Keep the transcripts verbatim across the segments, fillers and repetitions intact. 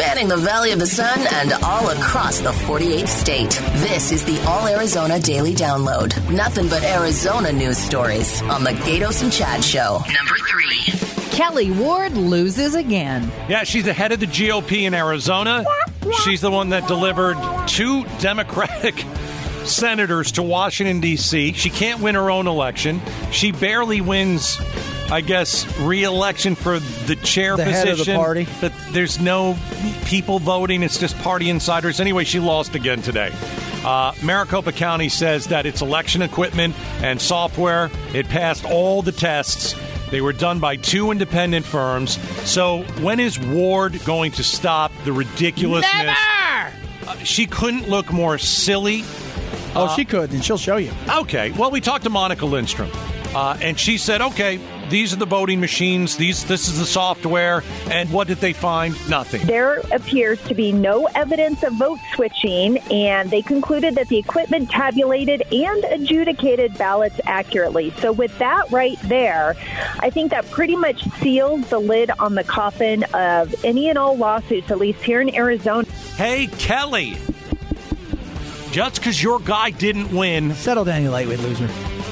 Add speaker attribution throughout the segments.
Speaker 1: spanning the Valley of the Sun and all across the forty-eighth state. This is the All Arizona Daily Download. Nothing but Arizona news stories on the Gatos and Chad Show. Number three.
Speaker 2: Kelly Ward loses again.
Speaker 3: Yeah, she's the head of the G O P in Arizona. She's the one that delivered two Democratic senators to Washington, D C She can't win her own election. She barely wins, I guess, re-election for the chair
Speaker 4: the
Speaker 3: position.
Speaker 4: Head of the party.
Speaker 3: But there's no people voting. It's just party insiders. Anyway, she lost again today. Uh, Maricopa County says that its election equipment and software, it passed all the tests. They were done by two independent firms. So when is Ward going to stop the ridiculousness?
Speaker 4: Never!
Speaker 3: Uh, she couldn't look more silly.
Speaker 4: Oh,
Speaker 3: uh,
Speaker 4: she could, and she'll show you.
Speaker 3: Okay. Well, we talked to Monica Lindstrom, uh, and she said, okay, these are the voting machines. These, This is the software. And what did they find? Nothing.
Speaker 5: There appears to be no evidence of vote switching, and they concluded that the equipment tabulated and adjudicated ballots accurately. So with that right there, I think that pretty much seals the lid on the coffin of any and all lawsuits, at least here in Arizona.
Speaker 3: Hey, Kelly, just because your guy didn't win.
Speaker 4: Settle down, you lightweight loser.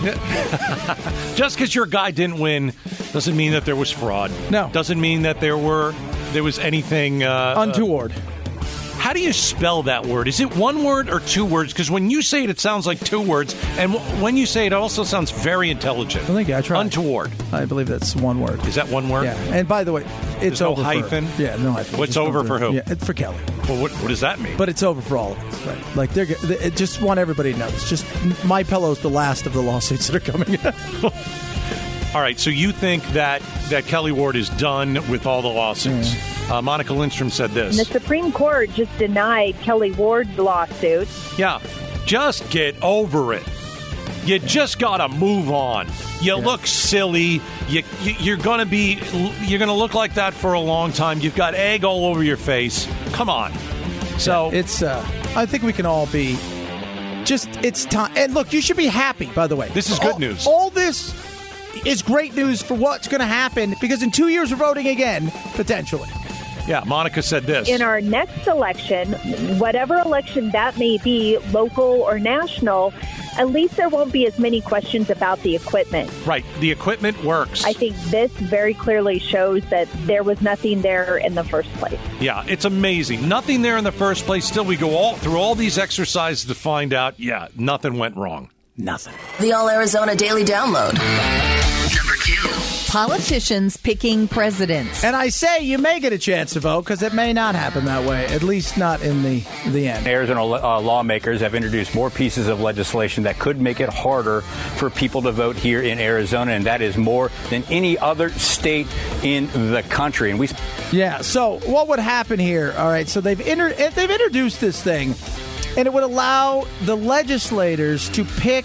Speaker 3: Just because your guy didn't win doesn't mean that there was fraud.
Speaker 4: No.
Speaker 3: Doesn't mean that there were there was anything uh,
Speaker 4: untoward.
Speaker 3: Uh, how do you spell that word? Is it one word or two words? Because when you say it, it sounds like two words, and w- when you say it, it also sounds very intelligent.
Speaker 4: I think I tried.
Speaker 3: Untoward.
Speaker 4: I believe that's one word.
Speaker 3: Is that one word?
Speaker 4: Yeah. And by the way, it's
Speaker 3: There's no
Speaker 4: over
Speaker 3: hyphen?
Speaker 4: for yeah, no hyphen.
Speaker 3: What's
Speaker 4: Just
Speaker 3: over for who?
Speaker 4: Yeah, it's for Kelly.
Speaker 3: Well, what, what does that mean?
Speaker 4: But it's over for all of us, right? Like they're they just want everybody to know. It's just My Pillow's the last of the lawsuits that are coming out.
Speaker 3: All right, so you think that, that Kelly Ward is done with all the lawsuits? Mm. Uh, Monica Lindstrom said this.
Speaker 5: And the Supreme Court just denied Kelly Ward's lawsuit.
Speaker 3: Yeah, just get over it. You just got to move on. You yeah. look silly. You, you, you're going to be. You're going to look like that for a long time. You've got egg all over your face. Come on. So
Speaker 4: yeah, it's. Uh, I think we can all be. Just it's time. And look, you should be happy. By the way,
Speaker 3: this is good
Speaker 4: all,
Speaker 3: news.
Speaker 4: All this is great news for what's going to happen because in two years we're voting again potentially.
Speaker 3: Yeah, Monica said this.
Speaker 5: In our next election, whatever election that may be, local or national, at least there won't be as many questions about the equipment.
Speaker 3: Right. The equipment works.
Speaker 5: I think this very clearly shows that there was nothing there in the first place.
Speaker 3: Yeah, it's amazing. Nothing there in the first place. Still, we go all through all these exercises to find out, yeah, nothing went wrong.
Speaker 4: Nothing.
Speaker 1: The All Arizona Daily Download. Number two.
Speaker 2: Politicians picking presidents.
Speaker 4: And I say you may get a chance to vote because it may not happen that way, at least not in the, the end.
Speaker 6: Arizona uh, lawmakers have introduced more pieces of legislation that could make it harder for people to vote here in Arizona, and that is more than any other state in the country. And we,
Speaker 4: yeah. So what would happen here? All right. So they've inter- they've introduced this thing, and it would allow the legislators to pick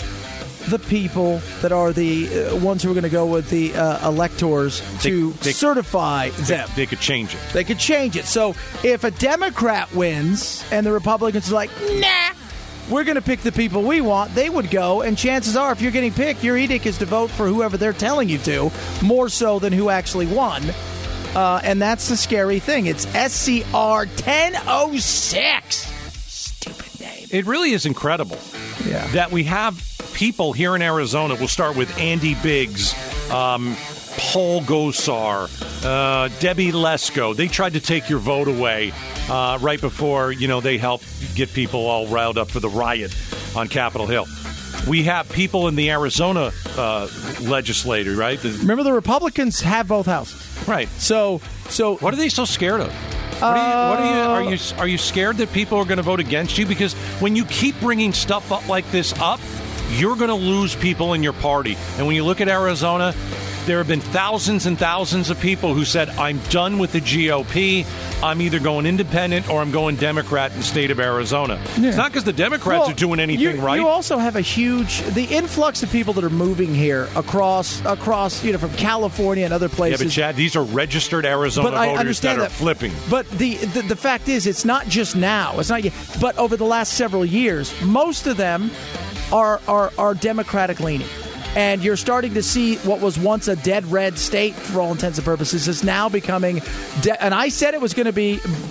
Speaker 4: the people that are the uh, ones who are going to go with the uh, electors to they, they, certify them.
Speaker 3: They, they could change it.
Speaker 4: They could change it. So if a Democrat wins and the Republicans are like, nah, we're going to pick the people we want, they would go. And chances are, if you're getting picked, your edict is to vote for whoever they're telling you to, more so than who actually won. Uh, and that's the scary thing. It's S C R ten oh six. Stupid name.
Speaker 3: It really is incredible
Speaker 4: yeah.
Speaker 3: that we have people here in Arizona. We'll start with Andy Biggs, um, Paul Gosar, uh, Debbie Lesko. They tried to take your vote away uh, right before, you know, they helped get people all riled up for the riot on Capitol Hill. We have people in the Arizona uh, legislature, right? The,
Speaker 4: Remember, the Republicans have both houses.
Speaker 3: Right.
Speaker 4: So, so
Speaker 3: what are they so scared of? What are, you, what are you? Are you are you scared that people are going to vote against you? Because when you keep bringing stuff up like this up, you're going to lose people in your party. And when you look at Arizona, there have been thousands and thousands of people who said, I'm done with the G O P. I'm either going independent or I'm going Democrat in the state of Arizona. Yeah. It's not because the Democrats
Speaker 4: well,
Speaker 3: are doing anything
Speaker 4: you,
Speaker 3: right.
Speaker 4: You also have a huge, the influx of people that are moving here across, across, you know, from California and other places.
Speaker 3: Yeah, but Chad, these are registered Arizona
Speaker 4: but
Speaker 3: voters that are
Speaker 4: that.
Speaker 3: flipping.
Speaker 4: But the, the the fact is, it's not just now. It's not yet. But over the last several years, most of them are are, are Democratic leaning. And you're starting to see what was once a dead red state, for all intents and purposes, is now becoming. De- and I said it was going to be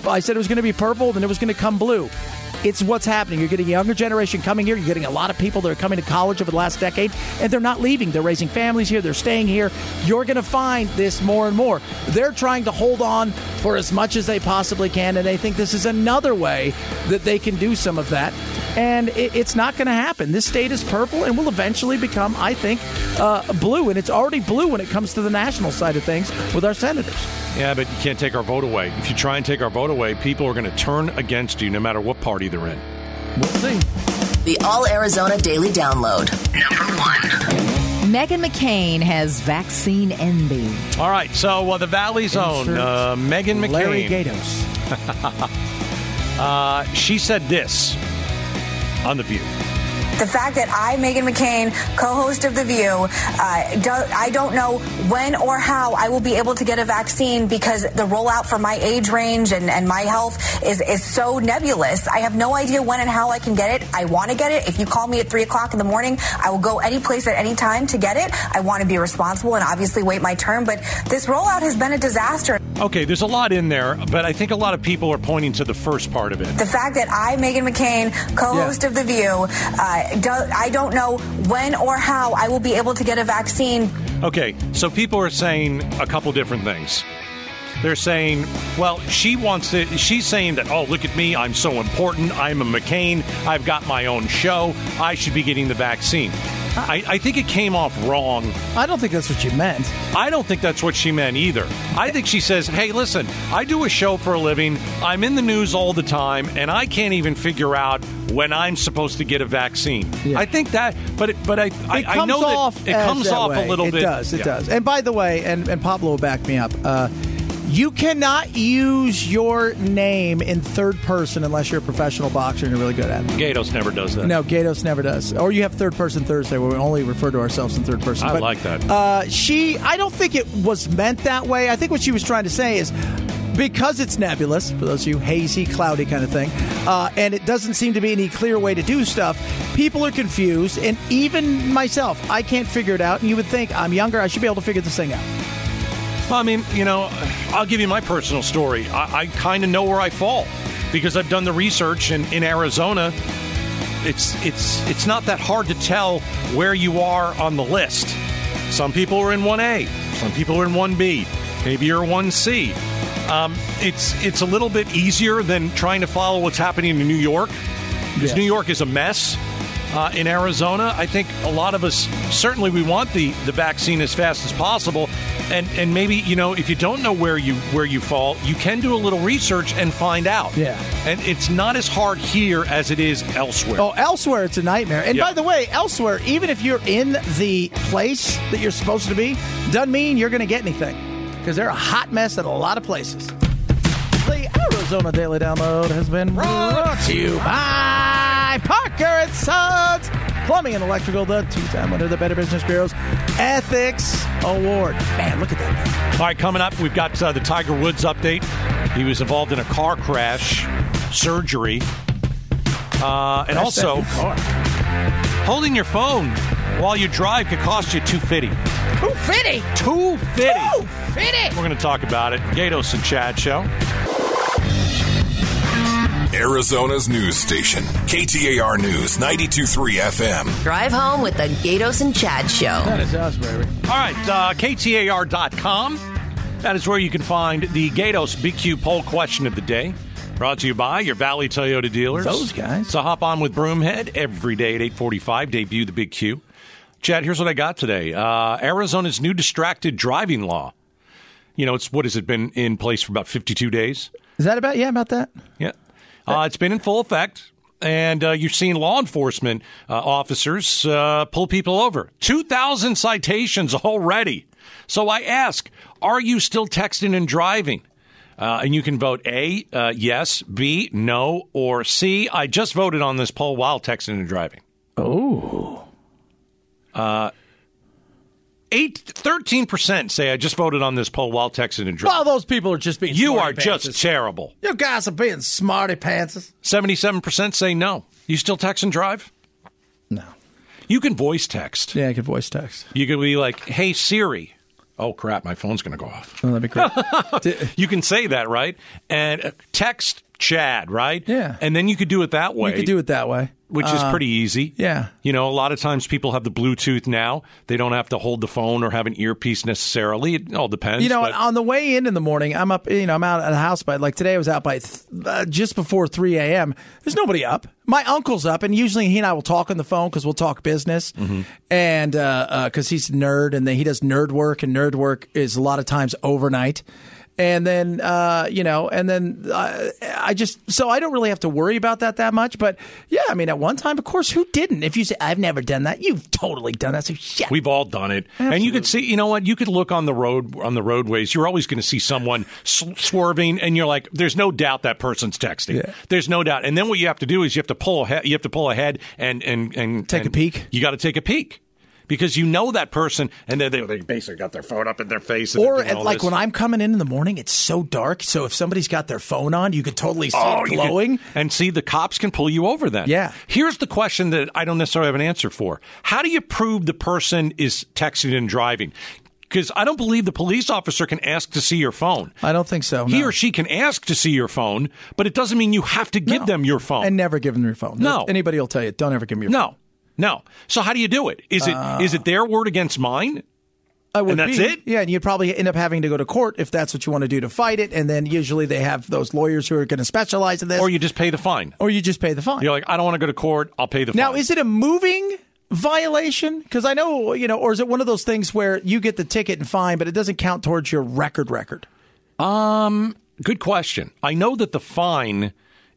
Speaker 4: I said it was going to be purple, then it was going to come blue. It's what's happening. You're getting a younger generation coming here. You're getting a lot of people that are coming to college over the last decade, and they're not leaving. They're raising families here. They're staying here. You're going to find this more and more. They're trying to hold on for as much as they possibly can, and they think this is another way that they can do some of that. And it, it's not going to happen. This state is purple and will eventually become, I think, uh, blue. And it's already blue when it comes to the national side of things with our senators.
Speaker 3: Yeah, but you can't take our vote away. If you try and take our vote away, people are going to turn against you no matter what party they're in.
Speaker 4: We'll see.
Speaker 1: The All Arizona Daily Download. Number one.
Speaker 2: Meghan McCain has vaccine envy.
Speaker 3: All right, so uh, the Valley's own uh, Meghan McCain.
Speaker 4: Larry Gatos.
Speaker 3: uh, she said this on The View.
Speaker 7: The fact that I, Meghan McCain, co-host of The View, uh, do, I don't know when or how I will be able to get a vaccine because the rollout for my age range and, and my health is, is so nebulous. I have no idea when and how I can get it. I want to get it. If you call me at three o'clock in the morning, I will go any place at any time to get it. I want to be responsible and obviously wait my turn, but this rollout has been a disaster.
Speaker 3: Okay, there's a lot in there, but I think a lot of people are pointing to the first part of it.
Speaker 7: The fact that I, Meghan McCain, co-host yeah. of The View, uh, Do, I don't know when or how I will be able to get a vaccine.
Speaker 3: Okay, so people are saying a couple different things. They're saying, well, she wants to, she's saying that, oh, look at me, I'm so important, I'm a McCain, I've got my own show, I should be getting the vaccine. I, I think it came off wrong.
Speaker 4: I don't think that's what you meant.
Speaker 3: I don't think that's what she meant either. I think she says, hey, listen, I do a show for a living, I'm in the news all the time, and I can't even figure out when I'm supposed to get a vaccine. Yeah. I think that, but it, but I, I, I know that it comes
Speaker 4: that
Speaker 3: off
Speaker 4: way.
Speaker 3: a little
Speaker 4: it
Speaker 3: bit.
Speaker 4: It does, it
Speaker 3: yeah.
Speaker 4: does. And by the way, and, and Pablo will back me up, uh, you cannot use your name in third person unless you're a professional boxer and you're really good at it.
Speaker 3: Gatos never does that.
Speaker 4: No, Gatos never does. Or you have third person Thursday where we only refer to ourselves in third person.
Speaker 3: I
Speaker 4: but,
Speaker 3: like that.
Speaker 4: Uh, she, I don't think it was meant that way. I think what she was trying to say is because it's nebulous, for those of you hazy, cloudy kind of thing, uh, and it doesn't seem to be any clear way to do stuff, people are confused, and even myself, I can't figure it out, and you would think, I'm younger, I should be able to figure this thing out.
Speaker 3: Well, I mean, you know, I'll give you my personal story. I, I kind of know where I fall because I've done the research, and in Arizona, it's it's it's not that hard to tell where you are on the list. Some people are in one A, some people are in one B, maybe you're one C. Um, it's it's a little bit easier than trying to follow what's happening in New York, because yes. New York is a mess. Uh, in Arizona, I think a lot of us, certainly we want the, the vaccine as fast as possible. And and maybe, you know, if you don't know where you where you fall, you can do a little research and find out.
Speaker 4: Yeah.
Speaker 3: And it's not as hard here as it is elsewhere.
Speaker 4: Oh, elsewhere it's a nightmare. And
Speaker 3: yeah. by
Speaker 4: the way, elsewhere, even if you're in the place that you're supposed to be, doesn't mean you're going to get anything. Because they're a hot mess at a lot of places. The Arizona Daily Download has been brought to you by Parker and Sons Plumbing and Electrical, the two-time winner of the Better Business Bureau's Ethics Award. Man, look at that.
Speaker 3: All right, coming up, we've got uh, the Tiger Woods update. He was involved in a car crash, surgery, uh, and
Speaker 4: That's
Speaker 3: also holding your phone while you drive could cost you two fifty.
Speaker 4: two fifty?
Speaker 3: two fifty.
Speaker 4: two fifty.
Speaker 3: We're going to talk about it. Gatos and Chad Show.
Speaker 8: Arizona's news station, K T A R News, ninety-two point three F M.
Speaker 1: Drive home with the Gatos and Chad Show.
Speaker 4: That is us, baby.
Speaker 3: All right, uh, K T A R dot com. That is where you can find the Gatos B Q poll question of the day. Brought to you by your Valley Toyota dealers.
Speaker 4: Those guys.
Speaker 3: So hop on with Broomhead every day at eight forty-five. Debut the Big Q. Chad, here's what I got today. Uh, Arizona's new distracted driving law. You know, it's what has it been in place for about fifty-two days?
Speaker 4: Is that about, yeah, about that?
Speaker 3: Yeah. Uh, it's been in full effect, and uh, you're seeing law enforcement uh, officers uh, pull people over. two thousand citations already. So I ask, are you still texting and driving? Uh, and you can vote A, uh, yes, B, no, or C. I just voted on this poll while texting and driving.
Speaker 4: Oh.
Speaker 3: Uh, eight, thirteen percent say I just voted on this poll while texting and driving.
Speaker 4: Well, those people are just being
Speaker 3: You
Speaker 4: smarty
Speaker 3: are
Speaker 4: pantses.
Speaker 3: just terrible.
Speaker 4: You guys are being smarty pantses.
Speaker 3: seventy-seven percent say no. You still text and drive?
Speaker 4: No.
Speaker 3: You can voice text.
Speaker 4: Yeah, I can voice text.
Speaker 3: You can be like, hey, Siri, oh, crap, my phone's going to go off.
Speaker 4: Oh, that'd be great.
Speaker 3: You can say that, right? And uh, text Chad, right?
Speaker 4: Yeah.
Speaker 3: And then you could do it that way.
Speaker 4: You could do it that way.
Speaker 3: Which is
Speaker 4: Uh,
Speaker 3: pretty easy.
Speaker 4: Yeah.
Speaker 3: You know, a lot of times people have the Bluetooth now. They don't have to hold the phone or have an earpiece necessarily. It all depends.
Speaker 4: You know,
Speaker 3: but-
Speaker 4: on the way in in the morning, I'm up, you know, I'm out at the house by, like today I was out by th- uh, just before three a.m. There's nobody up. My uncle's up, and usually he and I will talk on the phone because we'll talk business.
Speaker 3: Mm-hmm.
Speaker 4: And because uh, uh, he's a nerd, and then he does nerd work, and nerd work is a lot of times overnight. And then, uh, you know, and then uh, I just, so I don't really have to worry about that that much. But yeah, I mean, at one time, of course, who didn't? If you say, I've never done that, you've totally done that. So shit.
Speaker 3: We've all done it.
Speaker 4: Absolutely.
Speaker 3: And you could see, you know what? You could look on the road, on the roadways. You're always going to see someone sw- swerving, and you're like, there's no doubt that person's texting.
Speaker 4: Yeah.
Speaker 3: There's no doubt. And then what you have to do is you have to pull ahead, you have to pull ahead and, and, and
Speaker 4: Take a
Speaker 3: and
Speaker 4: peek.
Speaker 3: You got to take a peek. Because you know that person, and they, they they basically got their phone up in their face. And
Speaker 4: Or
Speaker 3: they're doing
Speaker 4: at,
Speaker 3: all
Speaker 4: like
Speaker 3: this.
Speaker 4: when I'm coming in in the morning, it's so dark. So if somebody's got their phone on, you could totally see
Speaker 3: Oh,
Speaker 4: it
Speaker 3: you could-
Speaker 4: glowing.
Speaker 3: and see, the cops can pull you over then.
Speaker 4: Yeah.
Speaker 3: Here's the question that I don't necessarily have an answer for. How do you prove the person is texting and driving? Because I don't believe the police officer can ask to see your phone.
Speaker 4: I don't think so.
Speaker 3: He
Speaker 4: no.
Speaker 3: or she can ask to see your phone, but it doesn't mean you have to give
Speaker 4: No.
Speaker 3: them your phone.
Speaker 4: And never give them your phone.
Speaker 3: No.
Speaker 4: Anybody will tell you, don't ever give them your phone.
Speaker 3: no. No. So how do you do it? Is it
Speaker 4: Uh,
Speaker 3: is it their word against mine?
Speaker 4: I would
Speaker 3: And that's
Speaker 4: be.
Speaker 3: it?
Speaker 4: Yeah, and you'd probably end up having to go to court if that's what you want to do to fight it. And then usually they have those lawyers who are going to specialize in this.
Speaker 3: Or you just pay the fine?
Speaker 4: Or you just pay the fine.
Speaker 3: You're like, I don't want to go to court. I'll pay the
Speaker 4: Now,
Speaker 3: fine.
Speaker 4: is it a moving violation? Because I know, you know, or is it one of those things where you get the ticket and fine, but it doesn't count towards your record record?
Speaker 3: Um, good question. I know that the fine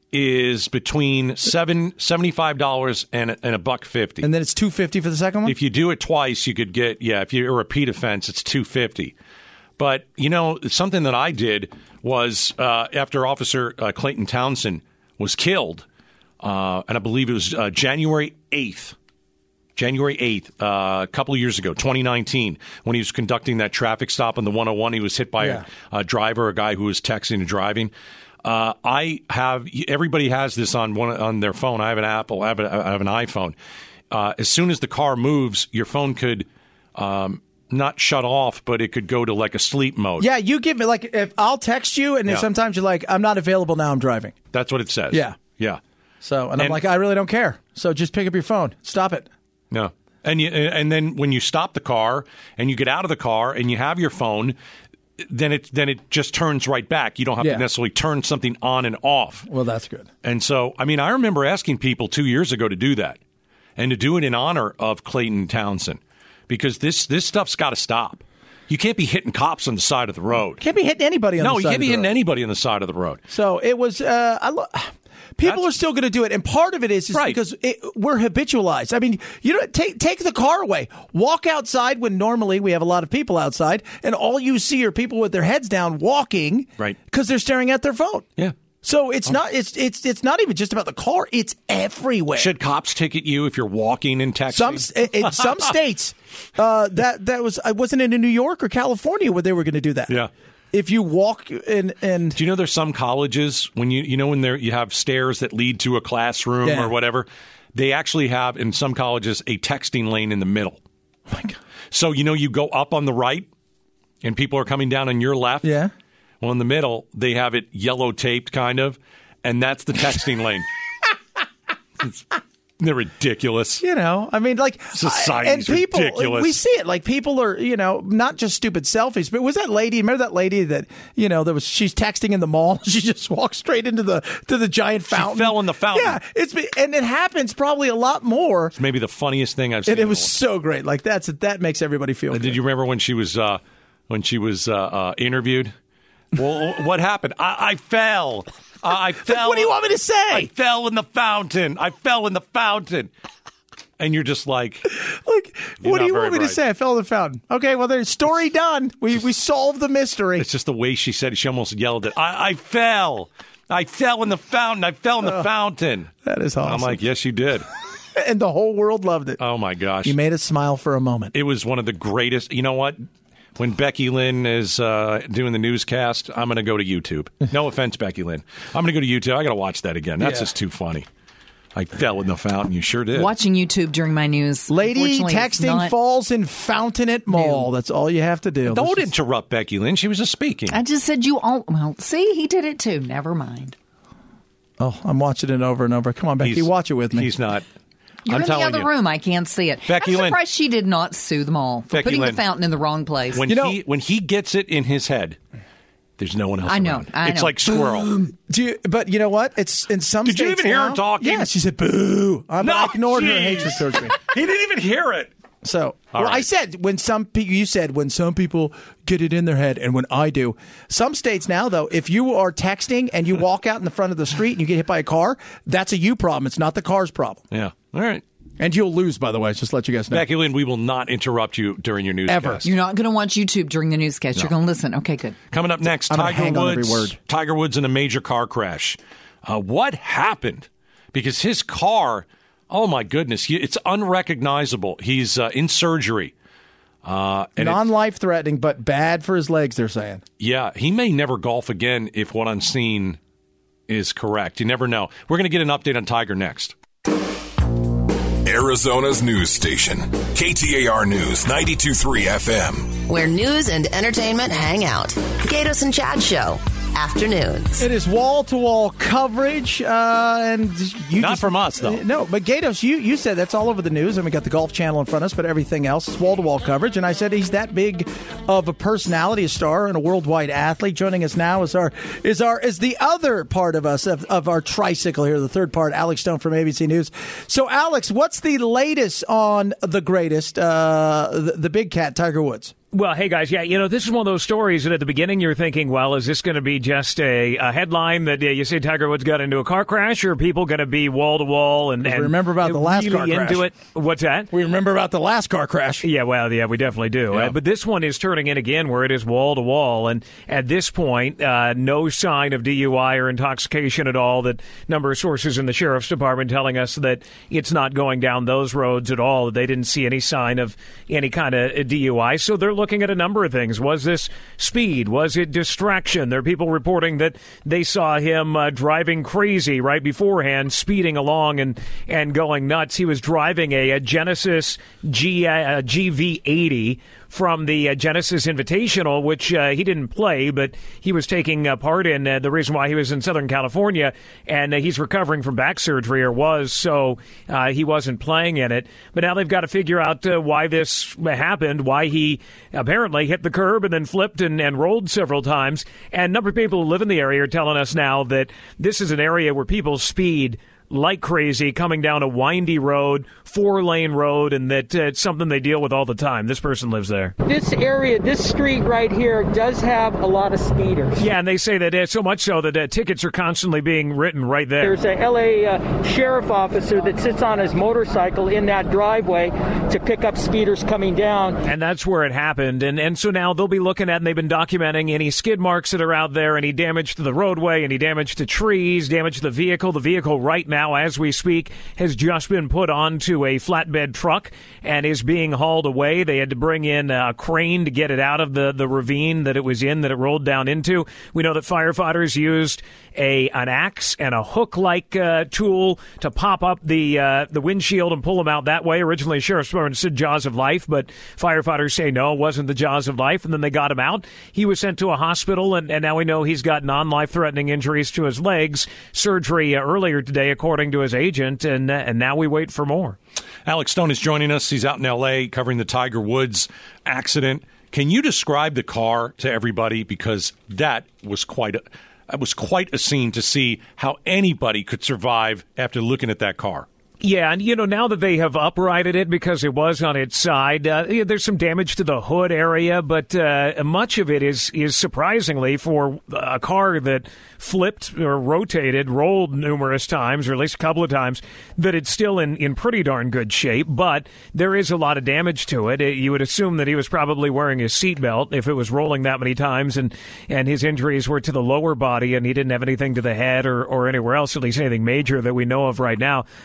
Speaker 3: is between seven seventy-five dollars and and a buck fifty.
Speaker 4: And then it's two fifty for the second one?
Speaker 3: If you do it twice, you could get yeah. If you're a repeat offense, it's two fifty. But you know, something that I did was uh, after Officer uh, Clayton Townsend was killed, uh, and I believe it was uh, January eighth. January eighth, uh, a couple of years ago, twenty nineteen, when he was conducting that traffic stop on the one oh one, he was hit by
Speaker 4: Yeah.
Speaker 3: a, a driver, a guy who was texting and driving. Uh, I have everybody has this on one on their phone. I have an Apple. I have, a, I have an iPhone. Uh, as soon as the car moves, your phone could um, not shut off, but it could go to like a sleep mode.
Speaker 4: Yeah, you give me, like, if I'll text you, and if
Speaker 3: Yeah.
Speaker 4: sometimes you're like, I'm not available now, I'm driving.
Speaker 3: That's what it says.
Speaker 4: Yeah.
Speaker 3: yeah,
Speaker 4: So, and I'm
Speaker 3: And-
Speaker 4: like, I really don't care. So just pick up your phone. Stop it.
Speaker 3: no. And you, and then when you stop the car and you get out of the car and you have your phone, then it then it just turns right back. You don't have
Speaker 4: Yeah.
Speaker 3: to necessarily turn something on and off.
Speaker 4: Well, that's good.
Speaker 3: And so, I mean, I remember asking people two years ago to do that and to do it in honor of Clayton Townsend because this, this stuff's got to stop. You can't be hitting cops on the side of the road.
Speaker 4: Can't be hitting anybody on
Speaker 3: No,
Speaker 4: the
Speaker 3: you
Speaker 4: side
Speaker 3: can't
Speaker 4: of
Speaker 3: be
Speaker 4: the
Speaker 3: hitting
Speaker 4: road.
Speaker 3: anybody on the side of the road.
Speaker 4: So it was. Uh, I lo- people
Speaker 3: That's-
Speaker 4: are still going to do it, and part of it is, is
Speaker 3: Right.
Speaker 4: because it, we're habitualized. I mean, you know, take take the car away, walk outside when normally we have a lot of people outside, and all you see are people with their heads down walking,
Speaker 3: Right.
Speaker 4: Because they're staring at their phone.
Speaker 3: Yeah.
Speaker 4: So it's not it's it's it's not even just about the car; it's everywhere.
Speaker 3: Should cops ticket you if you're walking and texting?
Speaker 4: Some in, in some states, uh, that that was I wasn't in New York or California where they were going to do that.
Speaker 3: Yeah.
Speaker 4: If you walk and and
Speaker 3: Do you know there's some colleges when you you know when there you have stairs that lead to a classroom
Speaker 4: Yeah.
Speaker 3: or whatever, they actually have in some colleges a texting lane in the middle.
Speaker 4: oh my God.
Speaker 3: So you know you go up on the right and people are coming down on your left.
Speaker 4: Yeah.
Speaker 3: Well, in the middle they have it yellow taped kind of, and that's the texting lane. It's, they're ridiculous.
Speaker 4: You know, I mean, like,
Speaker 3: Society's
Speaker 4: and people,
Speaker 3: ridiculous.
Speaker 4: we see it. Like, people are, you know, not just stupid selfies, but was that lady? Remember that lady that, you know, there was she's texting in the mall. She just walked straight into the to the giant fountain.
Speaker 3: fell in the fountain.
Speaker 4: Yeah, it's and it happens probably a lot more.
Speaker 3: It's maybe the funniest thing I've seen.
Speaker 4: And it
Speaker 3: in a
Speaker 4: was
Speaker 3: while.
Speaker 4: so great. Like that's that makes everybody feel.
Speaker 3: Did
Speaker 4: good.
Speaker 3: you remember when she was uh, when she was uh, uh, interviewed? Well, what happened? I, I fell. Uh, I fell.
Speaker 4: What do you want me to say?
Speaker 3: I fell in the fountain. I fell in the fountain. And you're just like,
Speaker 4: Like,
Speaker 3: You're
Speaker 4: what do
Speaker 3: not
Speaker 4: you
Speaker 3: very
Speaker 4: want me to
Speaker 3: bright.
Speaker 4: say? I fell in the fountain. Okay, well, there's story done. We we solved the mystery.
Speaker 3: it's just the way she said it. She almost yelled it. I, I fell. I fell in the fountain. I fell in the fountain.
Speaker 4: That is awesome.
Speaker 3: I'm like, yes, you did.
Speaker 4: and the whole world loved it.
Speaker 3: Oh, my gosh.
Speaker 4: You made us smile for a moment.
Speaker 3: It was one of the greatest. You know what? When Becky Lynn is uh, doing the newscast, I'm going to go to YouTube. No offense, Becky Lynn. I'm going to go to YouTube. I got to watch that again. That's
Speaker 4: Yeah.
Speaker 3: just too funny. I fell in the fountain. You sure did.
Speaker 2: Watching YouTube during my news.
Speaker 4: Lady texting falls in fountain at mall. New. That's all you have to do.
Speaker 3: Don't
Speaker 4: this
Speaker 3: interrupt is... Becky Lynn. She was just speaking.
Speaker 2: I just said you all. Well, see, he did it too. Never mind.
Speaker 4: Oh, I'm watching it over and over. Come on, Becky,
Speaker 3: he's,
Speaker 4: watch it with me.
Speaker 3: He's not.
Speaker 2: You're
Speaker 3: I'm
Speaker 2: in the other
Speaker 3: you.
Speaker 2: room. I can't see it.
Speaker 3: Becky
Speaker 2: I'm surprised
Speaker 3: Lynn.
Speaker 2: she did not sue them all for
Speaker 3: Becky
Speaker 2: putting
Speaker 3: Lynn.
Speaker 2: the fountain in the wrong place.
Speaker 3: When
Speaker 4: you know,
Speaker 3: he when he gets it in his head, there's no one else.
Speaker 2: I know.
Speaker 3: Around.
Speaker 2: I
Speaker 3: it's
Speaker 2: know.
Speaker 3: like squirrel.
Speaker 4: Um, do you, but you know what? It's in some.
Speaker 3: Did
Speaker 4: states
Speaker 3: you even hear
Speaker 4: now,
Speaker 3: her talking?
Speaker 4: Yeah, she said boo. Um,
Speaker 3: No,
Speaker 4: I ignored
Speaker 3: geez.
Speaker 4: her hatred towards me.
Speaker 3: He didn't even hear it.
Speaker 4: So,
Speaker 3: All
Speaker 4: well,
Speaker 3: right.
Speaker 4: I said when some people, you said when some people get it in their head, and when I do. Some states now, though, if you are texting and you walk out in the front of the street and you get hit by a car, that's a you problem. It's not the car's problem.
Speaker 3: Yeah. All right.
Speaker 4: And you'll lose, by the way. Just to let you guys know.
Speaker 3: Becky Lynn, we will not interrupt you during your newscast.
Speaker 4: Ever.
Speaker 2: You're not going to watch YouTube during the newscast.
Speaker 3: No.
Speaker 2: You're going to listen. Okay, good.
Speaker 3: Coming up next,
Speaker 4: I'm gonna
Speaker 3: Tiger
Speaker 4: hang on
Speaker 3: Woods.
Speaker 4: every word.
Speaker 3: Tiger Woods in a major car crash. Uh, what happened? Because his car, oh my goodness, it's unrecognizable. He's uh, in surgery. Uh, and
Speaker 4: Non-life threatening, but bad for his legs, they're saying.
Speaker 3: Yeah, he may never golf again if what I'm seeing is correct. You never know. We're going to get an update on Tiger next.
Speaker 8: Arizona's news station, K T A R News, ninety-two point three F M.
Speaker 1: Where news and entertainment hang out. Gatos and Chad Show. Afternoons.
Speaker 4: It is wall-to-wall coverage, uh, and you
Speaker 3: Not
Speaker 4: just,
Speaker 3: from us, though.
Speaker 4: Uh, no, but Gatos, you, you said that's all over the news, and we got the Golf Channel in front of us, but everything else is wall-to-wall coverage, and I said he's that big of a personality, a star, and a worldwide athlete. Joining us now is our is our is the other part of us of, of our tricycle here, the third part, Alex Stone from A B C News. So, Alex, what's the latest on the greatest, uh, the, the big cat, Tiger Woods?
Speaker 9: Well, hey, guys, yeah, you know, this is one of those stories that at the beginning you're thinking, well, is this going to be just a, a headline that uh, you say Tiger Woods got into a car crash, or are people going to be wall-to-wall and, and
Speaker 4: remember about the last
Speaker 9: really
Speaker 4: car crash.
Speaker 9: into it? What's that?
Speaker 4: We remember about the last car crash.
Speaker 9: Yeah, well, yeah, we definitely do.
Speaker 3: Yeah.
Speaker 9: Uh, but this one is turning in again where it is wall-to-wall, and at this point, uh, no sign of D U I or intoxication at all. That number of sources in the Sheriff's Department telling us that it's not going down those roads at all. They didn't see any sign of any kind of D U I, so they're looking at a number of things. Was this speed? Was it distraction? There are people reporting that they saw him uh, driving crazy right beforehand, speeding along and, and going nuts. He was driving a, a Genesis G, uh, G V eighty from the uh, Genesis Invitational, which uh, he didn't play, but he was taking uh, part in. Uh, the reason why he was in Southern California, and uh, he's recovering from back surgery, or was, so uh, he wasn't playing in it. But now they've got to figure out uh, why this happened, why he apparently hit the curb and then flipped and, and rolled several times. And a number of people who live in the area are telling us now that this is an area where people speed like crazy, coming down a windy road, four-lane road, and that uh, it's something they deal with all the time. This person lives there.
Speaker 10: This area, this street right here, does have a lot of speeders.
Speaker 9: Yeah, and they say that uh, so much so that uh, tickets are constantly being written right there.
Speaker 10: There's a L A uh, sheriff officer that sits on his motorcycle in that driveway to pick up speeders coming down.
Speaker 9: And that's where it happened. And, and so now they'll be looking at, and they've been documenting any skid marks that are out there, any damage to the roadway, any damage to trees, damage to the vehicle. The vehicle right now, Now, as we speak, has just been put onto a flatbed truck and is being hauled away. They had to bring in a crane to get it out of the, the ravine that it was in, that it rolled down into. We know that firefighters used a an axe and a hook-like uh, tool to pop up the uh, the windshield and pull them out that way. Originally, Sheriff's Department said jaws of life, but firefighters say no, it wasn't the jaws of life, and then they got him out. He was sent to a hospital, and, and now we know he's got non-life-threatening injuries to his legs. Surgery uh, earlier today, according to his agent, and uh, and now we wait for more.
Speaker 3: Alex Stone is joining us. He's out in L A covering the Tiger Woods accident. Can you describe the car to everybody? Because that was quite a, that was quite a scene to see how anybody could survive after looking at that car.
Speaker 9: Yeah, and, you know, now that they have uprighted it because it was on its side, uh, yeah, there's some damage to the hood area, but uh, much of it is, is surprisingly for a car that flipped or rotated, rolled numerous times, or at least a couple of times, that it's still in, in pretty darn good shape, but there is a lot of damage to it. You would assume that he was probably wearing his seatbelt if it was rolling that many times, and, and his injuries were to the lower body, and he didn't have anything to the head or, or anywhere else, at least anything major that we know of right now. But the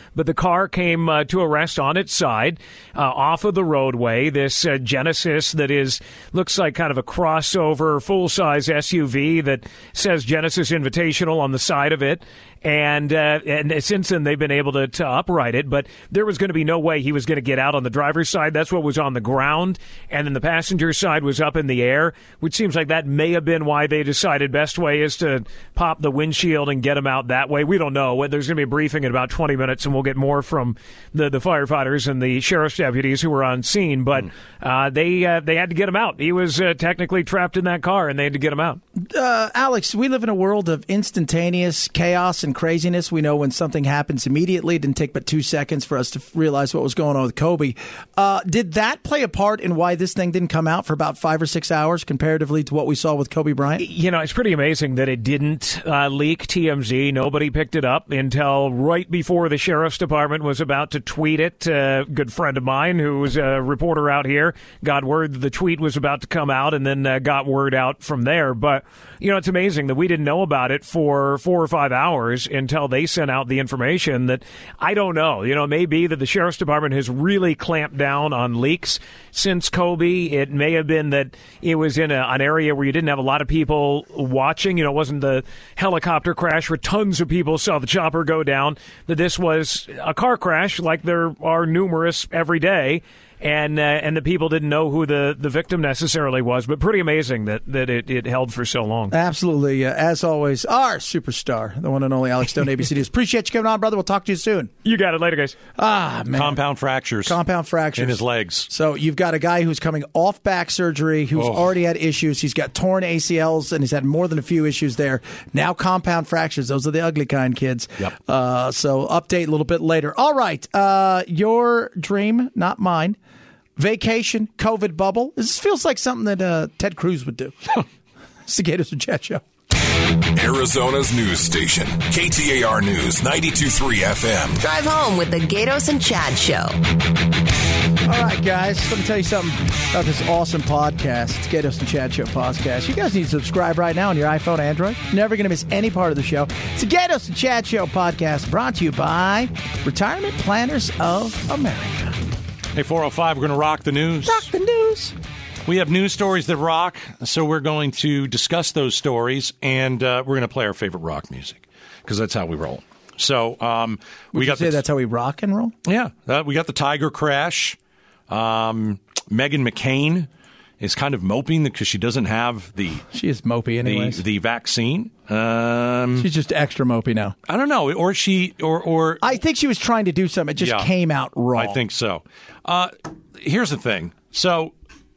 Speaker 9: car came uh, to a rest on its side uh, off of the roadway. This uh, Genesis that is looks like kind of a crossover full-size S U V that says Genesis Invitational on the side of it. And uh, and since then, they've been able to, to upright it. But there was going to be no way he was going to get out on the driver's side. That's what was on the ground. And then the passenger side was up in the air, which seems like that may have been why they decided best way is to pop the windshield and get him out that way. We don't know. There's going to be a briefing in about twenty minutes, and we'll get more from the, the firefighters and the sheriff's deputies who were on scene. But uh, they uh, they had to get him out. He was uh, technically trapped in that car, and they had to get him out.
Speaker 4: Uh, Alex, we live in a world of instantaneous chaos and craziness. We know when something happens immediately. It didn't take but two seconds for us to realize what was going on with Kobe. Uh, did that play a part in why this thing didn't come out for about five or six hours comparatively to what we saw with Kobe Bryant?
Speaker 9: You know, it's pretty amazing that it didn't uh, leak T M Z. Nobody picked it up until right before the sheriff's department was about to tweet it. A uh, good friend of mine who was a reporter out here got word that the tweet was about to come out and then uh, got word out from there. But, you know, it's amazing that we didn't know about it for four or five hours until they sent out the information that I don't know. You know, it may be that the sheriff's department has really clamped down on leaks since Kobe. It may have been that it was in a, an area where you didn't have a lot of people watching. You know, it wasn't the helicopter crash where tons of people saw the chopper go down, that this was a car crash like there are numerous every day. And uh, and the people didn't know who the, the victim necessarily was, but pretty amazing that, that it, it held for so long.
Speaker 4: Absolutely. Uh, as always, our superstar, the one and only Alex Stone, A B C News. Appreciate you coming on, brother. We'll talk to you soon.
Speaker 9: You got it. Later, guys.
Speaker 4: Ah, man.
Speaker 3: Compound fractures.
Speaker 4: Compound fractures.
Speaker 3: In his legs.
Speaker 4: So you've got a guy who's coming off back surgery, who's
Speaker 3: oh.
Speaker 4: already had issues. He's got torn A C Ls, and he's had more than a few issues there. Now compound fractures. Those are the ugly kind, kids.
Speaker 3: Yep.
Speaker 4: Uh, so update a little bit later. All right. Uh, your dream, not mine. Vacation, COVID bubble. This feels like something that uh, Ted Cruz would do. It's the Gators and Chat Show.
Speaker 8: Arizona's news station, K T A R News, ninety-two point three F M.
Speaker 1: Drive home with the Gatos and Chad Show.
Speaker 4: All right, guys, let me tell you something about this awesome podcast. It's Gatos and Chad Show podcast. You guys need to subscribe right now on your iPhone, Android. Never going to miss any part of the show. It's the Gatos and Chad Show podcast brought to you by Retirement Planners of America.
Speaker 3: Hey, four oh five, we're going to rock the news.
Speaker 4: Rock the news.
Speaker 3: We have news stories that rock, so we're going to discuss those stories, and uh, we're going to play our favorite rock music, because that's how we roll. So um, we
Speaker 4: Would
Speaker 3: got
Speaker 4: you say
Speaker 3: the,
Speaker 4: that's how we rock and roll?
Speaker 3: Yeah, uh, we got the Tiger crash. Um, Meghan McCain is kind of moping because she doesn't have the
Speaker 4: she is mopey anyways.
Speaker 3: the, the vaccine. Um,
Speaker 4: She's just extra mopey now.
Speaker 3: I don't know, or she or or
Speaker 4: I think she was trying to do something. It just
Speaker 3: yeah,
Speaker 4: came out wrong.
Speaker 3: I think so. Uh, here's the thing. So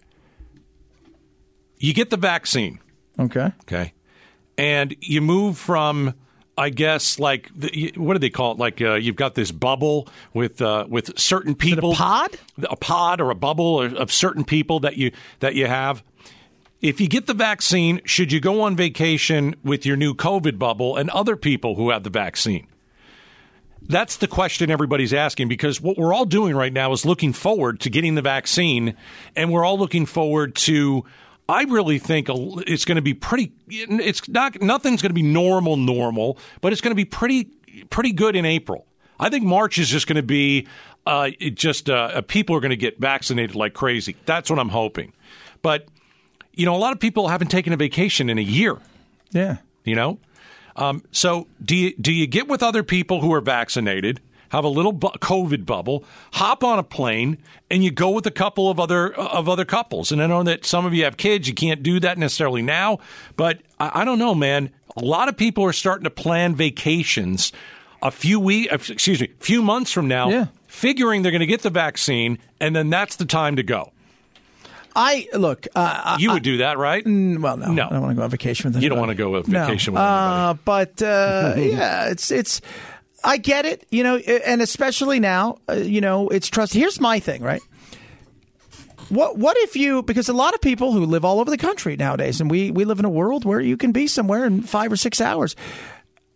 Speaker 3: you get the vaccine.
Speaker 4: Okay.
Speaker 3: Okay. And you move from, I guess, like, the, what do they call it? Like, uh, you've got this bubble with uh, with certain people.
Speaker 4: Is it a pod?
Speaker 3: A pod or a bubble of certain people that you that you have. If you get the vaccine, should you go on vacation with your new COVID bubble and other people who have the vaccine? That's the question everybody's asking, because what we're all doing right now is looking forward to getting the vaccine, and we're all looking forward to, I really think it's going to be pretty, it's not, nothing's going to be normal, normal, but it's going to be pretty, pretty good in April. I think March is just going to be, uh, it just, uh, people are going to get vaccinated like crazy. That's what I'm hoping. But, you know, a lot of people haven't taken a vacation in a year.
Speaker 4: Yeah.
Speaker 3: You know? Um, so do you, do you get with other people who are vaccinated, have a little bu- COVID bubble, hop on a plane, and you go with a couple of other of other couples? And I know that some of you have kids. You can't do that necessarily now. But I, I don't know, man. A lot of people are starting to plan vacations a few weeks, excuse me, a few months from now,
Speaker 4: yeah.
Speaker 3: figuring they're going to get the vaccine, and then that's the time to go.
Speaker 4: I look. Uh,
Speaker 3: you
Speaker 4: I,
Speaker 3: would do that, right?
Speaker 4: Well, no,
Speaker 3: no.
Speaker 4: I don't want to go on vacation with anybody.
Speaker 3: You don't want to go on vacation
Speaker 4: no.
Speaker 3: with anybody.
Speaker 4: Uh, but uh, yeah, it's it's. I get it, you know, and especially now, uh, you know, it's trust. Here's my thing, right? What what if you? Because a lot of people who live all over the country nowadays, and we we live in a world where you can be somewhere in five or six hours.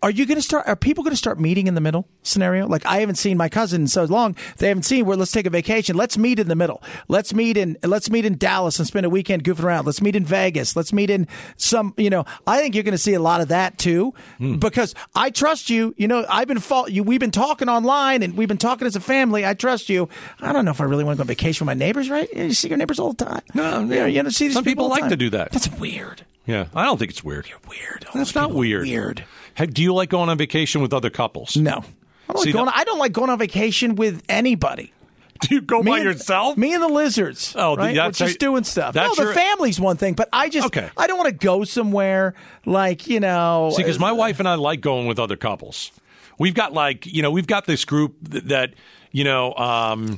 Speaker 4: Are you going to start? Are people going to start meeting in the middle scenario? Like, I haven't seen my cousin in so long. They haven't seen where let's take a vacation. Let's meet in the middle. Let's meet in let's meet in Dallas and spend a weekend goofing around. Let's meet in Vegas. Let's meet in some. You know, I think you're going to see a lot of that too, mm. because I trust you. You know, I've been fault you. We've been talking online and we've been talking as a family. I trust you. I don't know if I really want to go on vacation with my neighbors. Right? You see your neighbors all the time.
Speaker 3: No,
Speaker 4: you know, you know, see these
Speaker 3: some people, people like to do that.
Speaker 4: That's weird.
Speaker 3: Yeah, I don't think it's weird.
Speaker 4: You're weird. All
Speaker 3: That's not weird.
Speaker 4: Weird.
Speaker 3: Hey, do you like going on vacation with other couples?
Speaker 4: No. I don't,
Speaker 3: See,
Speaker 4: like going,
Speaker 3: no-
Speaker 4: I don't like going on vacation with anybody.
Speaker 3: Do you go
Speaker 4: me
Speaker 3: by
Speaker 4: and,
Speaker 3: yourself?
Speaker 4: Me and the lizards.
Speaker 3: Oh,
Speaker 4: right?
Speaker 3: that's
Speaker 4: We're just
Speaker 3: how,
Speaker 4: doing stuff.
Speaker 3: That's
Speaker 4: no,
Speaker 3: your,
Speaker 4: the family's one thing, but I just
Speaker 3: okay.
Speaker 4: I don't want to go somewhere like, you know.
Speaker 3: See, because my wife and I like going with other couples. We've got like, you know, we've got this group that, that you know, um,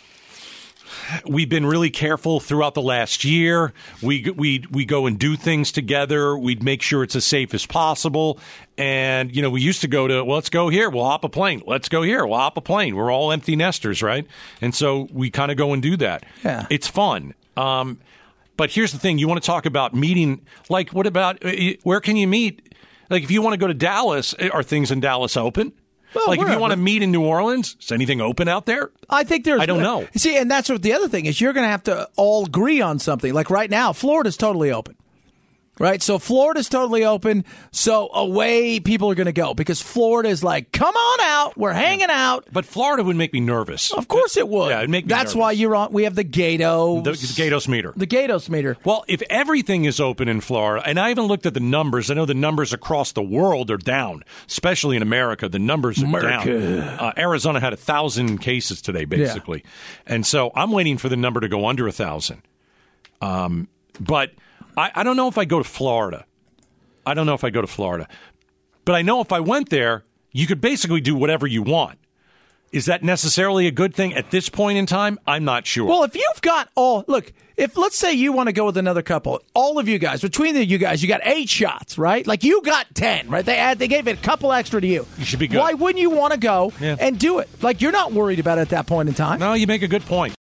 Speaker 3: we've been really careful throughout the last year. We we we go and do things together. We'd make sure it's as safe as possible. And, you know, we used to go to, well, let's go here. We'll hop a plane. Let's go here. We'll hop a plane. We're all empty nesters, right? And so we kind of go and do that.
Speaker 4: Yeah.
Speaker 3: It's fun. Um, but here's the thing. You want to talk about meeting. Like, what about, where can you meet? Like, if you want to go to Dallas, are things in Dallas open?
Speaker 4: Well,
Speaker 3: like,
Speaker 4: wherever.
Speaker 3: if you want to meet in New Orleans, is anything open out there?
Speaker 4: I think there's.
Speaker 3: I don't know.
Speaker 4: See, and that's what the other thing is. You're going to have to all agree on something. Like right now, Florida's totally open. Right? So Florida's totally open. So away people are going to go because Florida is like, come on out. We're hanging out.
Speaker 3: But Florida would make me nervous.
Speaker 4: Of course it would.
Speaker 3: Yeah, it'd make me
Speaker 4: That's
Speaker 3: nervous.
Speaker 4: why you're on. We have the Gatos.
Speaker 3: The, the Gatos meter.
Speaker 4: The Gatos meter.
Speaker 3: Well, if everything is open in Florida, and I haven't looked at the numbers, I know the numbers across the world are down, especially in America. The numbers are
Speaker 4: America.
Speaker 3: down. Uh, Arizona had a thousand cases today, basically, yeah. And so I'm waiting for the number to go under a thousand. Um, but I, I don't know if I go to Florida. I don't know if I go to Florida, but I know if I went there, you could basically do whatever you want. Is that necessarily a good thing at this point in time? I'm not sure.
Speaker 4: Well, if you've got all, look, if let's say you want to go with another couple, all of you guys, between the you guys, you got eight shots, right? Like you got ten, right? They add, they gave it a couple extra to you.
Speaker 3: You should be good.
Speaker 4: Why wouldn't you want to go
Speaker 3: yeah.
Speaker 4: and do it? Like you're not worried about it at that point in time.
Speaker 3: No, you make a good point.